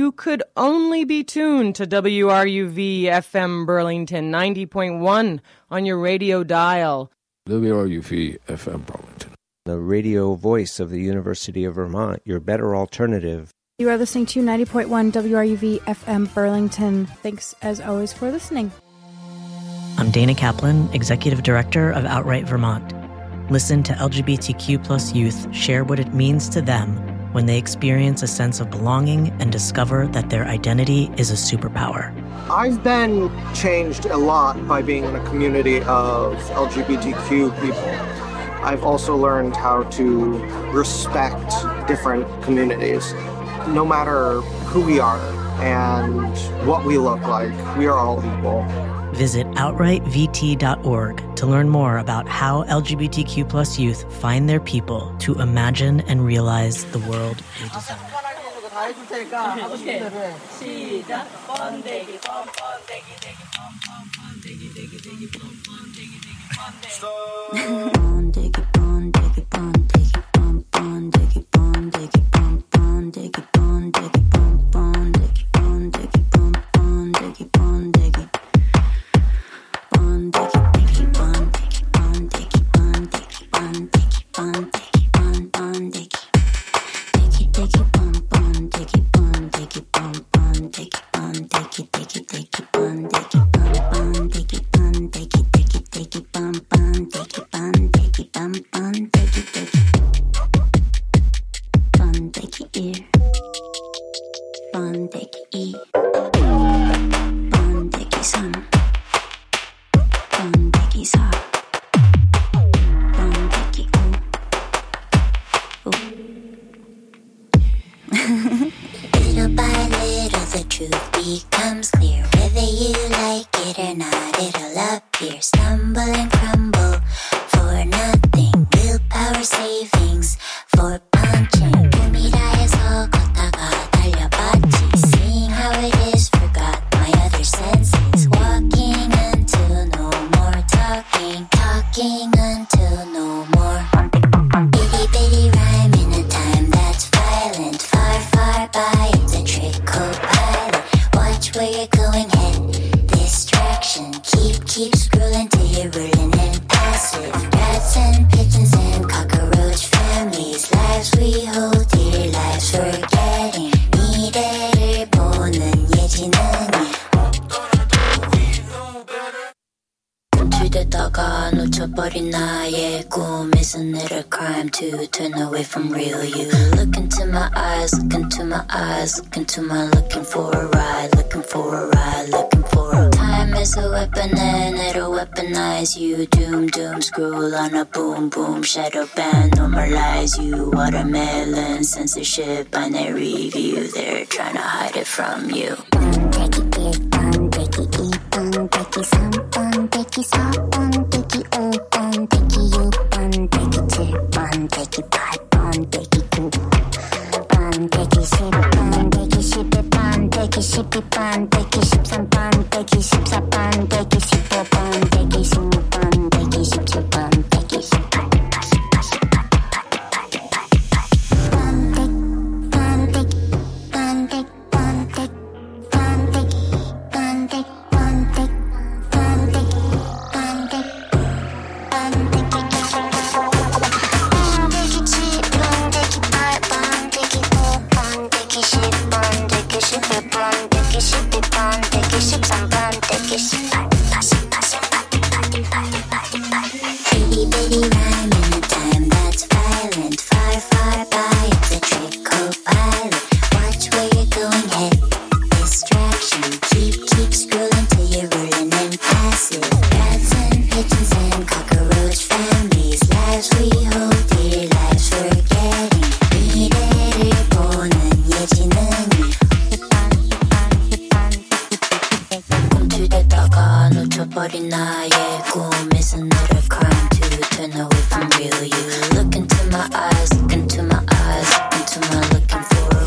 you could only be tuned to WRUV FM Burlington 90.1 on your radio dial. WRUV FM Burlington. The radio voice of the University of Vermont, your better alternative. You are listening to 90.1 WRUV FM Burlington. Thanks, as always, for listening. I'm Dana Kaplan, Executive Director of Outright Vermont. Listen to LGBTQ plus youth share what it means to them when they experience a sense of belonging and discover that their identity is a superpower. I've been changed a lot by being in a community of LGBTQ people. I've also learned how to respect different communities. No matter who we are and what we look like, we are all equal. Visit outrightvt.org to learn more about how LGBTQ plus youth find their people to imagine and realize the world they desire. Little by little the truth becomes clear. Whether you like it or not, it'll appear. Stumble and crumble for nothing. Willpower savings for punching. 꿈이라해서 걷다가 달려봤지. Seeing how it is, forgot my other senses. Walking until no more talking. Talking until no more. Bitty bitty rhyme in a time that's violent. Far, far by, it's a trick co-pilot. Watch where you're going, head distraction. Keep scrolling till you're ruling and passive. Rats and pigeons and cockroach families. Lives we hold dear, lives forgetting. 미래를 보는 예지는 들대다가 놓쳐버린 나의 꿈. Isn't it a crime to turn away from real you? Look into my eyes, look into my eyes, look into my looking for a ride, looking for a ride, looking for a time is a weapon and it'll weaponize you. Doom, scroll on a boom, boom, shadow ban, normalize you. Watermelon, censorship, binary view, they're trying to hide it from you. 번데기 1, 번데기 2, 번데기 3, 번데기 4, 번데기 5, 번데기 6, 번데기 7, 번데기 8, 번데기 9, 번데기 10, 번데기 11, 번데기 12, 번데기 13, 번데기 14, 번데기 15, 번데기 16, 번데기 17, 번데기 18, 버린 나의 꿈. Isn't it a crime to turn away from real you? Look into my eyes, look into my eyes, look into my looking for